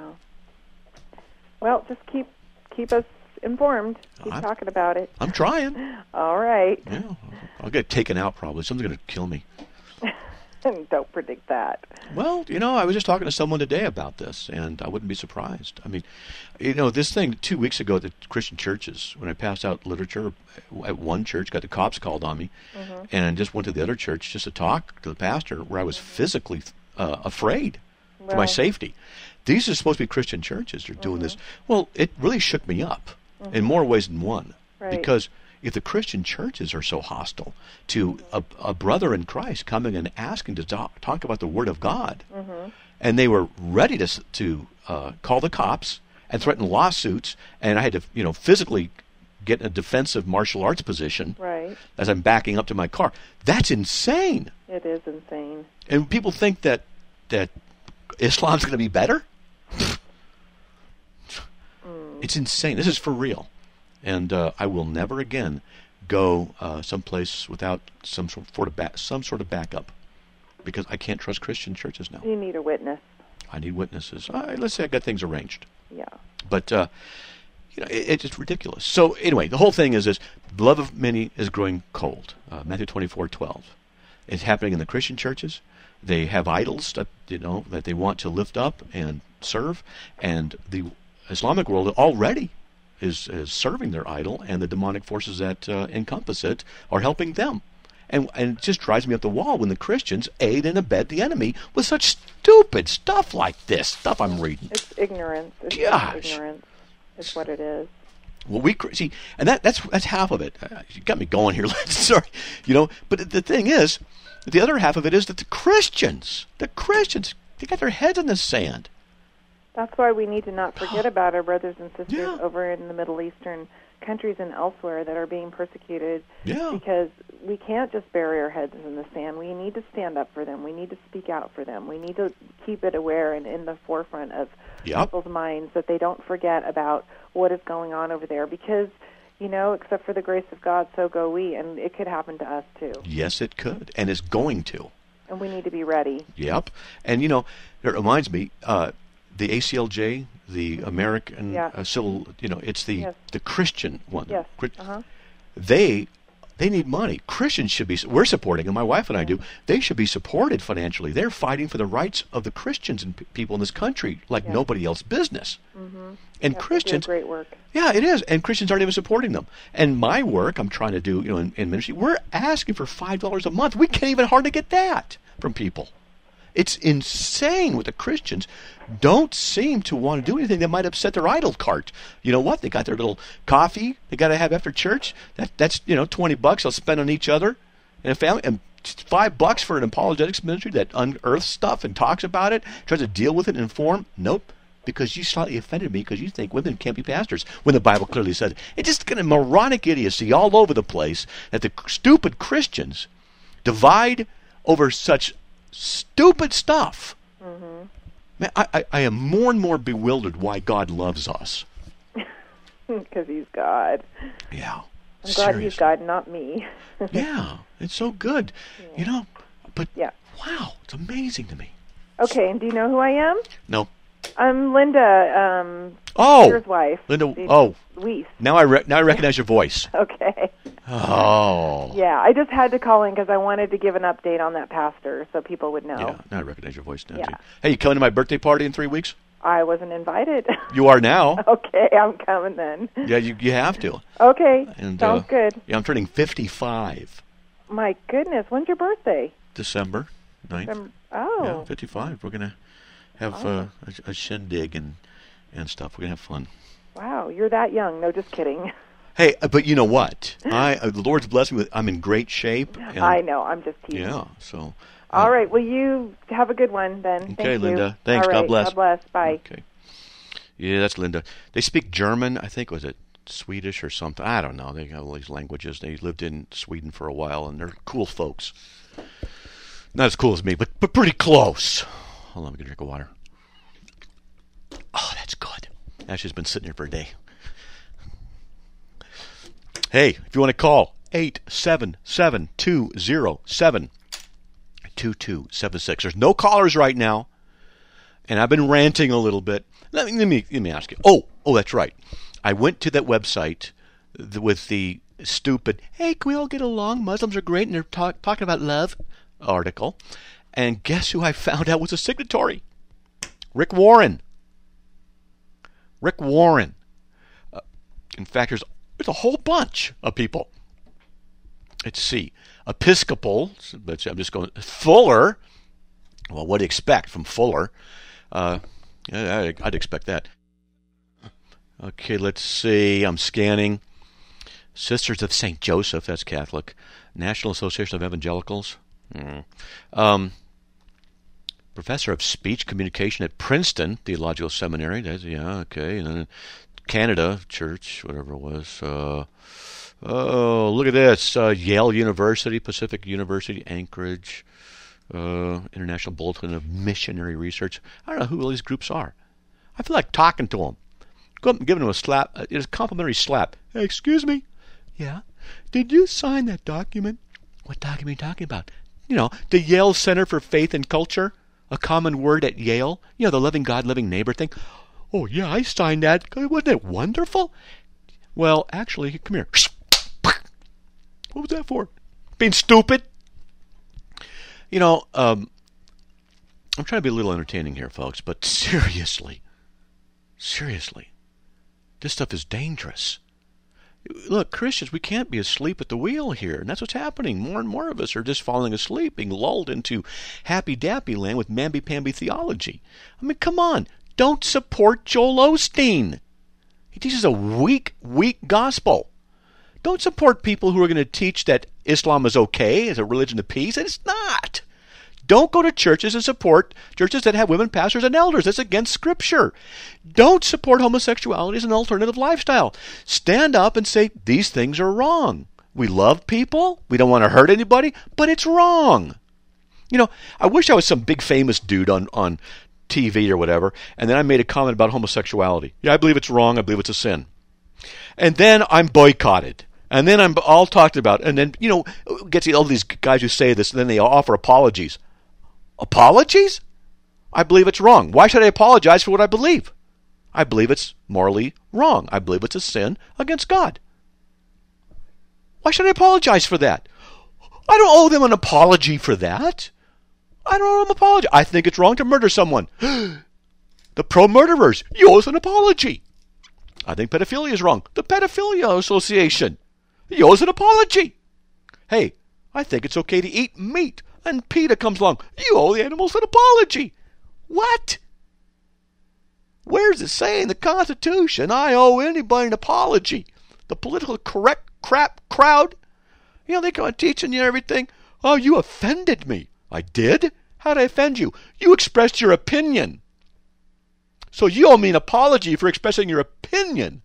Well, just keep keep us informed. Keep I'm, talking about it. I'm trying. All right. Yeah, I'll get taken out probably. Someone's going to kill me. Don't predict that. Well, you know, I was just talking to someone today about this, and I wouldn't be surprised. I mean, you know, this thing two weeks ago at the Christian churches, when I passed out literature at one church, got the cops called on me, mm-hmm. and just went to the other church just to talk to the pastor, where I was physically uh, afraid well, for my safety. These are supposed to be Christian churches. They're doing mm-hmm. this. Well, it really shook me up mm-hmm. in more ways than one, right. because if the Christian churches are so hostile to a, a brother in Christ coming and asking to talk, talk about the Word of God, mm-hmm. and they were ready to to uh, call the cops and threaten lawsuits, and I had to, you know, physically get in a defensive martial arts position right. as I'm backing up to my car. That's insane. It is insane. And people think that that Islam's going to be better. mm. It's insane. This is for real. And uh, I will never again go uh, someplace without some sort of ba- some sort of backup, because I can't trust Christian churches now. You need a witness. I need witnesses. Uh, let's say I got things arranged. Yeah. But uh, you know, it, it's ridiculous. So anyway, the whole thing is this: the love of many is growing cold. Uh, Matthew twenty-four twelve. It's happening in the Christian churches. They have idols that you know that they want to lift up and serve, and the Islamic world already is, is serving their idol, and the demonic forces that uh, encompass it are helping them. And, and it just drives me up the wall when the Christians aid and abet the enemy with such stupid stuff like this, stuff I'm reading. It's ignorance. It's Gosh. ignorance is what it is. Well, we see, and that, that's that's half of it. Uh, you got me going here. Sorry, you know. But the thing is, the other half of it is that the Christians, the Christians, they got their heads in the sand. That's why we need to not forget about our brothers and sisters Yeah. over in the Middle Eastern countries and elsewhere that are being persecuted. Yeah. Because we can't just bury our heads in the sand. We need to stand up for them. We need to speak out for them. We need to keep it aware and in the forefront of Yep. people's minds that they don't forget about what is going on over there. Because, you know, except for the grace of God, so go we. And it could happen to us, too. Yes, it could, and it's going to. And we need to be ready. Yep. And, you know, it reminds me, uh, the A C L J, the American Yeah. uh, Civil, you know, it's the, Yes. the Christian one. Yes. Chri- Uh-huh. They they need money. Christians should be, we're supporting them, my wife and I do, they should be supported financially. They're fighting for the rights of the Christians and p- people in this country like Yeah. nobody else business. Mm-hmm. And Yep, Christians, they do great work. yeah, it is. And Christians aren't even supporting them. And my work, I'm trying to do, you know, in, in ministry, we're asking for five dollars a month. We can't even hardly get that from people. It's insane what the Christians don't seem to want to do anything that might upset their idol cart. You know what? They got their little coffee they got to have after church. That that's you know twenty bucks they'll spend on each other and a family, and five bucks for an apologetics ministry that unearths stuff and talks about it, tries to deal with it and inform. Nope. Because you slightly offended me because you think women can't be pastors, when the Bible clearly said it. It's just kind of moronic idiocy all over the place that the stupid Christians divide over such stupid stuff. Mm-hmm. Man, I, I, I am more and more bewildered why God loves us. Because he's God. Yeah. I'm glad Seriously. he's God, not me. Yeah, it's so good. Yeah. You know, but Yeah. wow, it's amazing to me. Okay, and do you know who I am? No. I'm Linda, um, Oh, Peter's wife. Linda. The- Oh, Weiss. now I re- now I recognize your voice. Okay. Oh. Yeah, I just had to call in because I wanted to give an update on that pastor so people would know. Yeah, now I recognize your voice now Yeah. too. Hey, you coming to my birthday party in three weeks? I wasn't invited. You are now. Okay, I'm coming then. Yeah, you you have to. Okay, And, sounds uh, good. Yeah, I'm turning fifty-five. My goodness, when's your birthday? December ninth. December- Oh. Yeah, fifty-five. We're gonna have uh, a, a shindig and and stuff. We're gonna have fun. Wow, you're that young. No, just kidding. Hey, uh, but you know what? I uh, the Lord's blessed me with. I'm in great shape. And, I know, I'm just teasing. Yeah. So. All right, well, you have a good one then. Thank Okay, you. Linda. Thanks. All God right, bless. God bless. Bye. Okay. Yeah, that's Linda. They speak German. I think was it Swedish or something. I don't know. They have all these languages. They lived in Sweden for a while, and they're cool folks. Not as cool as me, but but pretty close. Hold on, let me get a drink of water. Oh, that's good. Actually, it's been sitting here for a day. Hey, if you want to call, eight seven seven, two zero seven, two two seven six. There's no callers right now, and I've been ranting a little bit. Let me, let me, let me ask you. Oh, oh, that's right. I went to that website th- with the stupid, hey, can we all get along? Muslims are great, and they're talk, talking about love article. And guess who I found out was a signatory? Rick Warren. Rick Warren. Uh, in fact, there's, there's a whole bunch of people. Let's see. Episcopal, but I'm just going, Fuller. Well, what do you expect from Fuller? Uh, yeah, I'd expect that. Okay, let's see. I'm scanning. Sisters of Saint Joseph, that's Catholic. National Association of Evangelicals. Mm. Um, professor of Speech Communication at Princeton Theological Seminary. That's, yeah, okay. And then Canada Church, whatever it was. Uh, oh, look at this. Uh, Yale University, Pacific University, Anchorage. Uh, International Bulletin of Missionary Research. I don't know who all these groups are. I feel like talking to them. Go up and giving them a slap. Uh, it's a complimentary slap. Hey, excuse me. Yeah? Did you sign that document? What document are you talking about? You know, the Yale Center for Faith and Culture. A common word at Yale. You know, the loving God, loving neighbor thing. Oh, yeah, I signed that. Wasn't it wonderful? Well, actually, come here. What was that for? Being stupid? You know, um, I'm trying to be a little entertaining here, folks, but seriously, seriously, this stuff is dangerous. Look, Christians, we can't be asleep at the wheel here, and that's what's happening. More and more of us are just falling asleep, being lulled into happy-dappy land with mamby-pamby theology. I mean, come on, don't support Joel Osteen. He teaches a weak, weak gospel. Don't support people who are going to teach that Islam is okay as a religion of peace, and it's not. Don't go to churches and support churches that have women pastors and elders. That's against Scripture. Don't support homosexuality as an alternative lifestyle. Stand up and say, these things are wrong. We love people. We don't want to hurt anybody, but it's wrong. You know, I wish I was some big famous dude on, on T V or whatever, and then I made a comment about homosexuality. Yeah, I believe it's wrong. I believe it's a sin. And then I'm boycotted. And then I'm all talked about. And then, you know, get to all these guys who say this, and then they offer apologies. Apologies? I believe it's wrong. Why should I apologize for what I believe? I believe it's morally wrong. I believe it's a sin against God. Why should I apologize for that? I don't owe them an apology for that. I don't owe them an apology. I think it's wrong to murder someone. The pro-murderers, you owe us an apology. I think pedophilia is wrong. The Pedophilia Association, you owe us an apology. Hey, I think it's okay to eat meat, and PETA comes along. You owe the animals an apology. What? Where's it saying in the Constitution I owe anybody an apology? The political correct crap crowd, you know, they come on teaching you everything. Oh, you offended me. I did? How did I offend you? You expressed your opinion. So you owe me an apology for expressing your opinion.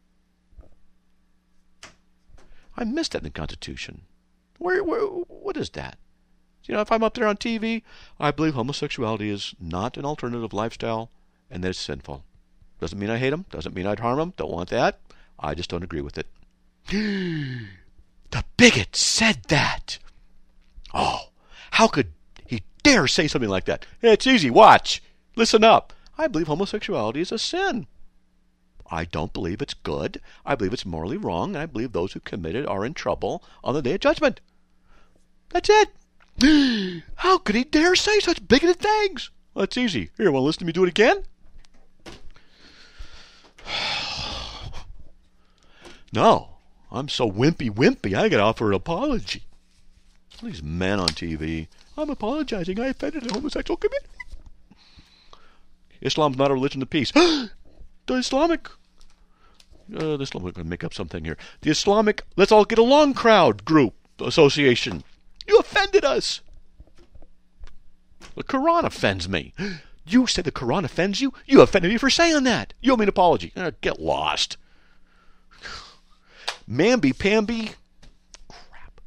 I missed that in the Constitution. Where, where, what is that? You know, if I'm up there on T V, I believe homosexuality is not an alternative lifestyle and that it's sinful. Doesn't mean I hate them. Doesn't mean I'd harm them. Don't want that. I just don't agree with it. The bigot said that. Oh, how could he dare say something like that? It's easy. Watch. Listen up. I believe homosexuality is a sin. I don't believe it's good. I believe it's morally wrong. And I believe those who commit it are in trouble on the day of judgment. That's it. How could he dare say such bigoted things? Well, it's easy. Here, want to listen to me do it again? No. I'm so wimpy wimpy, I gotta offer an apology. These men on T V. I'm apologizing. I offended a homosexual community. Islam's not a religion of peace. The Islamic... Uh, the Islamic... I'm going to make up something here. The Islamic Let's All Get Along Crowd Group Association. You offended us. The Quran offends me. You said the Quran offends you? You offended me for saying that. You owe me an apology. Uh, get lost. Mamby-pamby. Crap.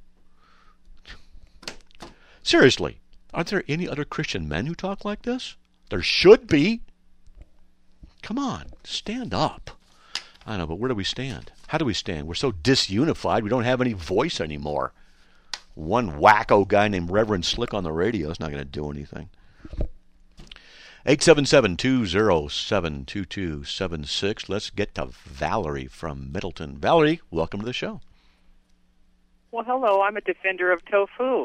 Seriously, aren't there any other Christian men who talk like this? There should be. Come on, stand up. I don't know, but where do we stand? How do we stand? We're so disunified, we don't have any voice anymore. One wacko guy named Reverend Slick on the radio is not going to do anything. eight seven seven, two zero seven, two two seven six. Let's get to Valerie from Middleton. Valerie, welcome to the show. Well, hello. I'm a defender of tofu.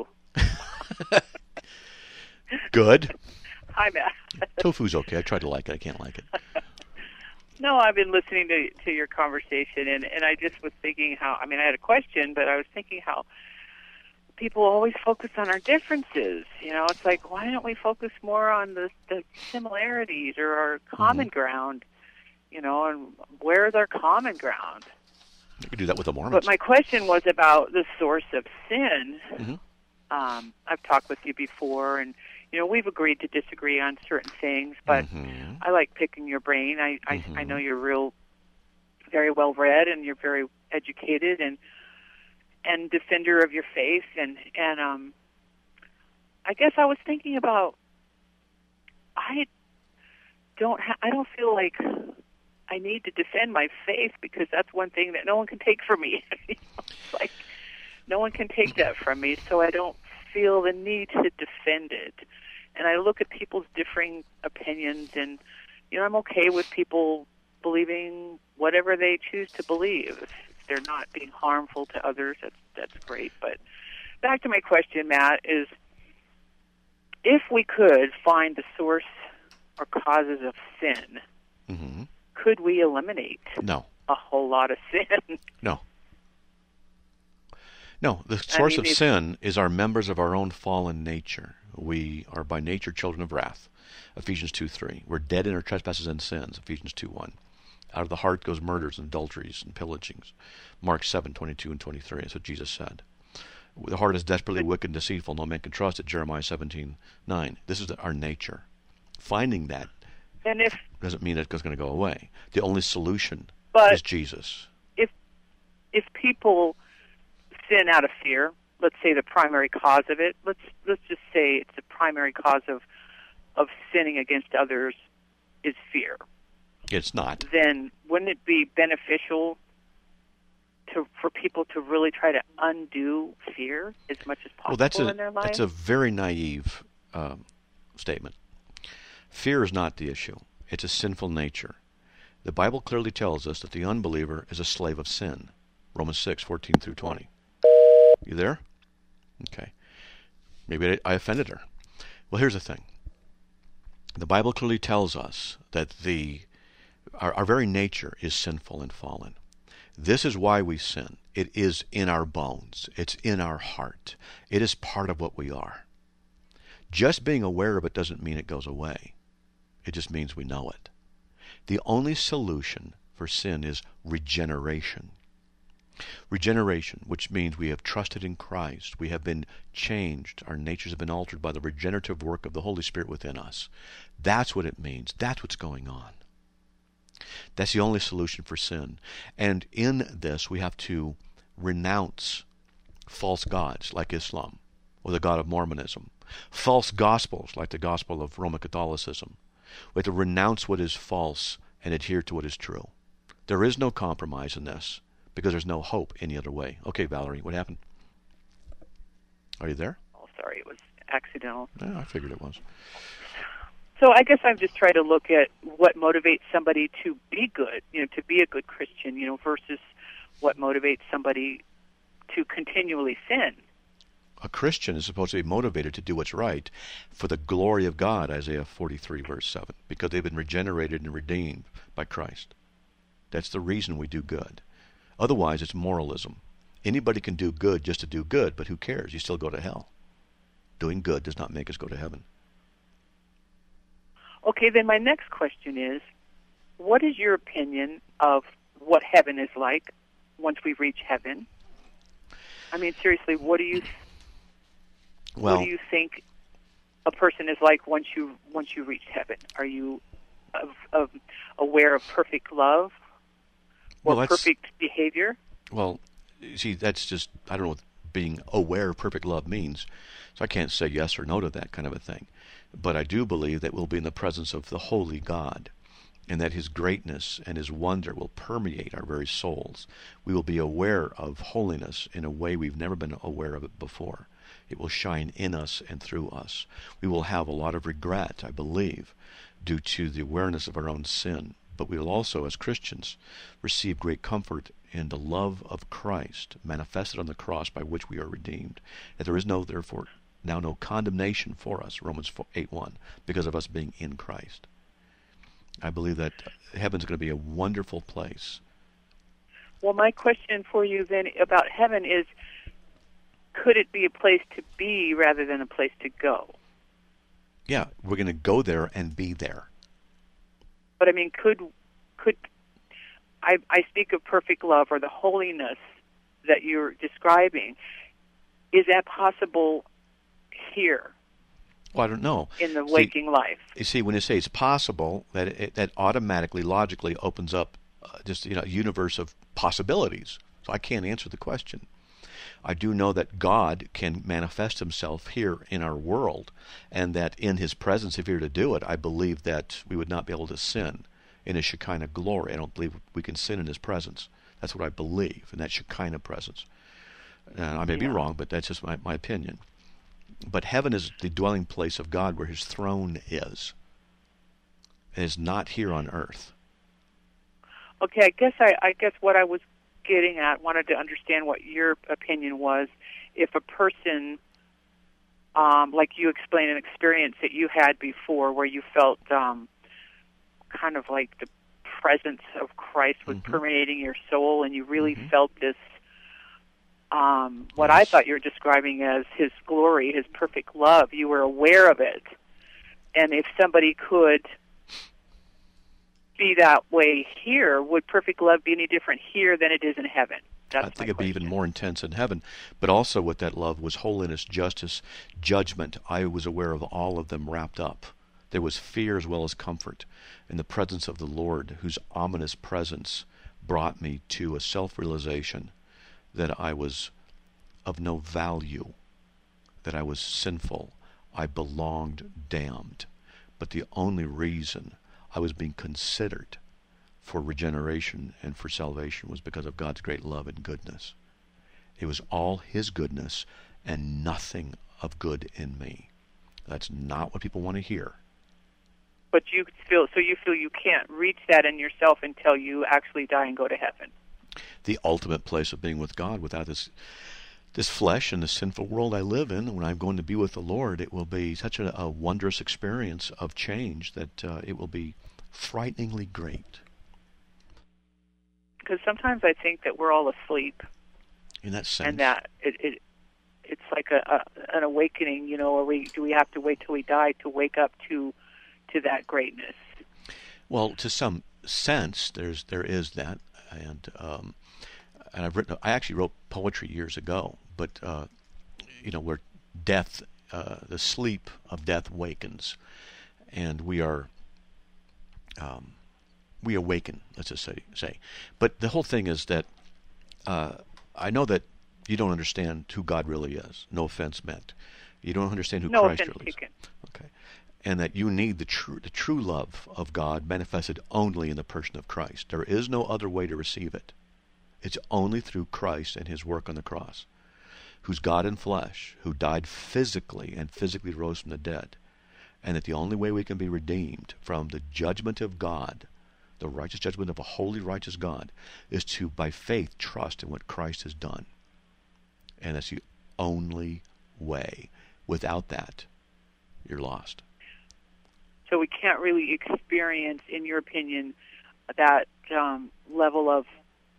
Good. Hi, Matt. Tofu's okay. I try to like it. I can't like it. No, I've been listening to to your conversation, and, and I just was thinking how, I mean, I had a question, but I was thinking how people always focus on our differences. You know, it's like, why don't we focus more on the, the similarities or our common mm-hmm. ground? You know, and where is our common ground? You could do that with the Mormons. But my question was about the source of sin. Mm-hmm. Um, I've talked with you before, and, you know, we've agreed to disagree on certain things, but mm-hmm. I like picking your brain. I, I, mm-hmm. I know you're real, very well-read, and you're very educated, and and defender of your faith, and and um, I guess I was thinking about, I don't ha- I don't feel like I need to defend my faith, because that's one thing that no one can take from me. You know, it's like no one can take that from me, so I don't feel the need to defend it. And I look at people's differing opinions, and you know, I'm okay with people believing whatever they choose to believe. If they're not being harmful to others, that's that's great. But back to my question, Matt, is if we could find the source or causes of sin, mm-hmm. could we eliminate no. a whole lot of sin? No. No, the source I mean, of sin is our members of our own fallen nature. We are by nature children of wrath. Ephesians two three. We're dead in our trespasses and sins. Ephesians two one. Out of the heart goes murders and adulteries and pillagings. Mark seven twenty-two and twenty-three. That's what Jesus said. The heart is desperately wicked and deceitful. No man can trust it. Jeremiah seventeen nine. This is our nature. Finding that and if, doesn't mean it's going to go away. The only solution but is Jesus. If if people sin out of fear, let's say the primary cause of it, let's let's just say it's the primary cause of of sinning against others is fear. It's not. Then wouldn't it be beneficial to for people to really try to undo fear as much as possible well, that's a, in their lives? That's a very naive um, statement. Fear is not the issue. It's a sinful nature. The Bible clearly tells us that the unbeliever is a slave of sin. Romans six fourteen through twenty. You there? Okay. Maybe I, I offended her. Well, here's the thing. The Bible clearly tells us that the our, our very nature is sinful and fallen. This is why we sin. It is in our bones. It's in our heart. It is part of what we are. Just being aware of it doesn't mean it goes away. It just means we know it. The only solution for sin is regeneration. Regeneration, which means we have trusted in Christ. We have been changed. Our natures have been altered by the regenerative work of the Holy Spirit within us. That's what it means. That's what's going on. That's the only solution for sin. And in this, we have to renounce false gods like Islam or the God of Mormonism. False gospels like the gospel of Roman Catholicism. We have to renounce what is false and adhere to what is true. There is no compromise in this because there's no hope any other way. Okay, Valerie, what happened? Are you there? Oh, sorry, it was accidental. Yeah, I figured it was. So I guess I'm just trying to look at what motivates somebody to be good, you know, to be a good Christian, you know, versus what motivates somebody to continually sin. A Christian is supposed to be motivated to do what's right for the glory of God, Isaiah forty-three, verse seven, because they've been regenerated and redeemed by Christ. That's the reason we do good. Otherwise, it's moralism. Anybody can do good just to do good, but who cares? You still go to hell. Doing good does not make us go to heaven. Okay, then my next question is, what is your opinion of what heaven is like once we reach heaven? I mean, seriously, what do you well, what do you think a person is like once you once you reach heaven? Are you of, of aware of perfect love or well, perfect behavior? Well, see, that's just, I don't know what being aware of perfect love means, so I can't say yes or no to that kind of a thing. But I do believe that we'll be in the presence of the holy God, and that his greatness and his wonder will permeate our very souls. We will be aware of holiness in a way we've never been aware of it before. It will shine in us and through us. We will have a lot of regret, I believe, due to the awareness of our own sin. But we will also, as Christians, receive great comfort in the love of Christ manifested on the cross by which we are redeemed. That there is no, therefore, now no condemnation for us, Romans eight one, because of us being in Christ. I believe that heaven's going to be a wonderful place. Well, my question for you then about heaven is, could it be a place to be rather than a place to go? Yeah, we're going to go there and be there. But I mean, could could I, I speak of perfect love or the holiness that you're describing? Is that possible here? Well, I don't know. In the waking see, life. You see, when you say it's possible, that it, that automatically, logically opens up uh, just you know a universe of possibilities. So I can't answer the question. I do know that God can manifest himself here in our world, and that in his presence, if he were to do it, I believe that we would not be able to sin in his Shekinah glory. I don't believe we can sin in his presence. That's what I believe, in that Shekinah presence. Uh, I may yeah. be wrong, but that's just my, my opinion. But heaven is the dwelling place of God where his throne is. It is not here on earth. Okay, I guess I, I guess what I was getting at, wanted to understand what your opinion was. If a person, um, like you explained an experience that you had before where you felt um, kind of like the presence of Christ was mm-hmm. permeating your soul, and you really mm-hmm. felt this, um, what yes. I thought you were describing as his glory, his perfect love. You were aware of it. And if somebody could be that way here, would perfect love be any different here than it is in heaven? That's I think it'd be even more intense in heaven. But also with that love was holiness, justice, judgment. I was aware of all of them wrapped up. There was fear as well as comfort in the presence of the Lord, whose ominous presence brought me to a self-realization that I was of no value, that I was sinful, I belonged damned. But the only reason I was being considered for regeneration and for salvation was because of God's great love and goodness. It was all his goodness and nothing of good in me. That's not what people want to hear. But you feel, so you feel you can't reach that in yourself until you actually die and go to heaven. The ultimate place of being with God without this this flesh and the sinful world I live in, when I'm going to be with the Lord, it will be such a, a wondrous experience of change that uh, it will be frighteningly great. Because sometimes I think that we're all asleep. In that sense. And that it, it it's like a, a an awakening, you know, or we do we have to wait till we die to wake up to to that greatness? Well, to some sense, there's there is that, and um, and I've written. I actually wrote poetry years ago, but uh, you know, where death, uh, the sleep of death wakens, and we are. Um, we awaken, let's just say, say. But the whole thing is that uh, I know that you don't understand who God really is. No offense meant. You don't understand who no Christ offense really taken. is. Okay. and that you need the true the true love of God manifested only in the person of Christ. There is no other way to receive it. It's only through Christ and his work on the cross, who's God in flesh, who died physically and physically rose from the dead, and that the only way we can be redeemed from the judgment of God, the righteous judgment of a holy, righteous God, is to, by faith, trust in what Christ has done. And that's the only way. Without that, you're lost. So we can't really experience, in your opinion, that um, level of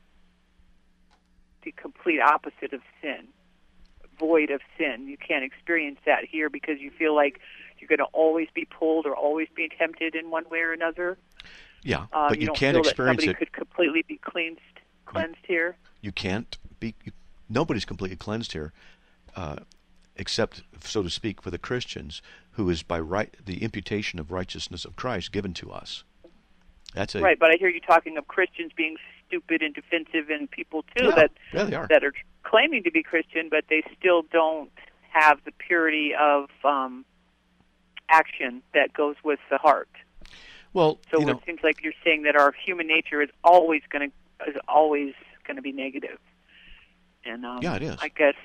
the complete opposite of sin, void of sin. You can't experience that here because you feel like you're going to always be pulled or always be tempted in one way or another. Yeah, um, but you, you can't feel experience that somebody it. Could completely be cleansed, cleansed you, here. You can't be. You, nobody's completely cleansed here, uh, except, so to speak, for the Christians, who is by right the imputation of righteousness of Christ given to us. That's a, right, but I hear you talking of Christians being stupid and defensive, and people too yeah, that yeah, they are. that are claiming to be Christian, but they still don't have the purity of um, action that goes with the heart. Well, so you know, it seems like you're saying that our human nature is always going to is always going to be negative. And um, yeah, it is. I guess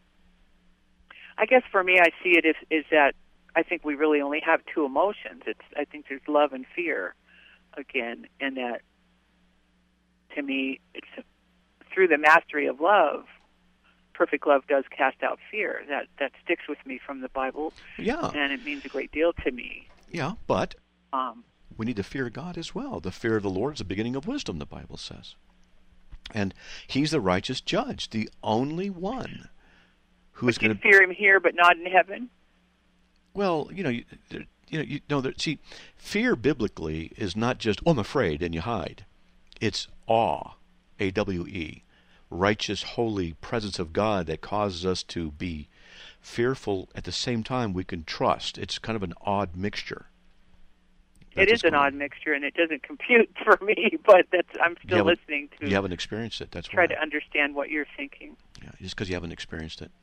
I guess for me, I see it as is that I think we really only have two emotions. It's I think there's love and fear again, and that to me, it's through the mastery of love. Perfect love does cast out fear. That that sticks with me from the Bible. Yeah, and it means a great deal to me. Yeah, but um, we need to fear God as well. The fear of the Lord is the beginning of wisdom, the Bible says. And he's the righteous judge, the only one who is going to fear him here, but not in heaven. Well, you know, you, you know, you know. There, see, fear biblically is not just oh, I'm afraid and you hide. It's awe, A W E, righteous, holy presence of God that causes us to be fearful. At the same time, we can trust. It's kind of an odd mixture. That's it is an odd mixture, and it doesn't compute for me. But that's I'm still listening to. You haven't experienced it. That's try why. to understand what you're thinking. Yeah, just because you haven't experienced it.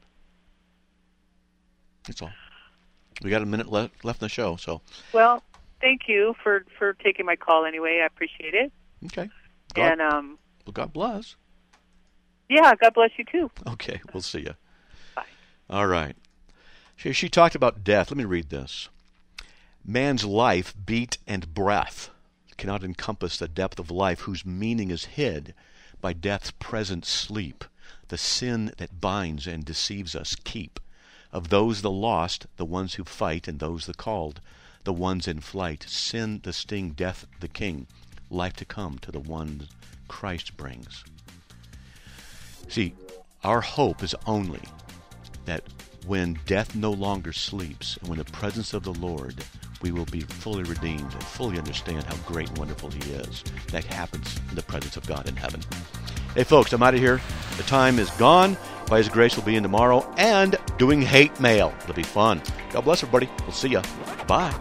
That's all. We got a minute left left in the show, so. Well, thank you for, for taking my call anyway. I appreciate it. Okay. God, and um. Well, God bless. Yeah, God bless you too. Okay, we'll see you. Bye. All right. She, she talked about death. Let me read this. Man's life, beat, and breath cannot encompass the depth of life whose meaning is hid by death's present sleep, the sin that binds and deceives us keep. Of those the lost, the ones who fight, and those the called, the ones in flight, sin the sting, death the king, life to come to the one Christ brings. See, our hope is only that when death no longer sleeps, and when the presence of the Lord, we will be fully redeemed and fully understand how great and wonderful he is. That happens in the presence of God in heaven. Hey folks, I'm out of here. The time is gone. By his grace, we'll be in tomorrow and doing hate mail. It'll be fun. God bless everybody. We'll see ya. Bye.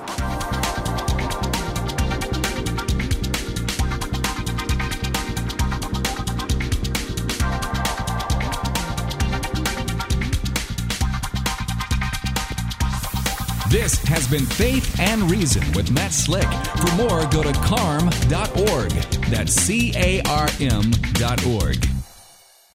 This has been Faith and Reason with Matt Slick. For more, go to carm dot org. That's C A R M dot org.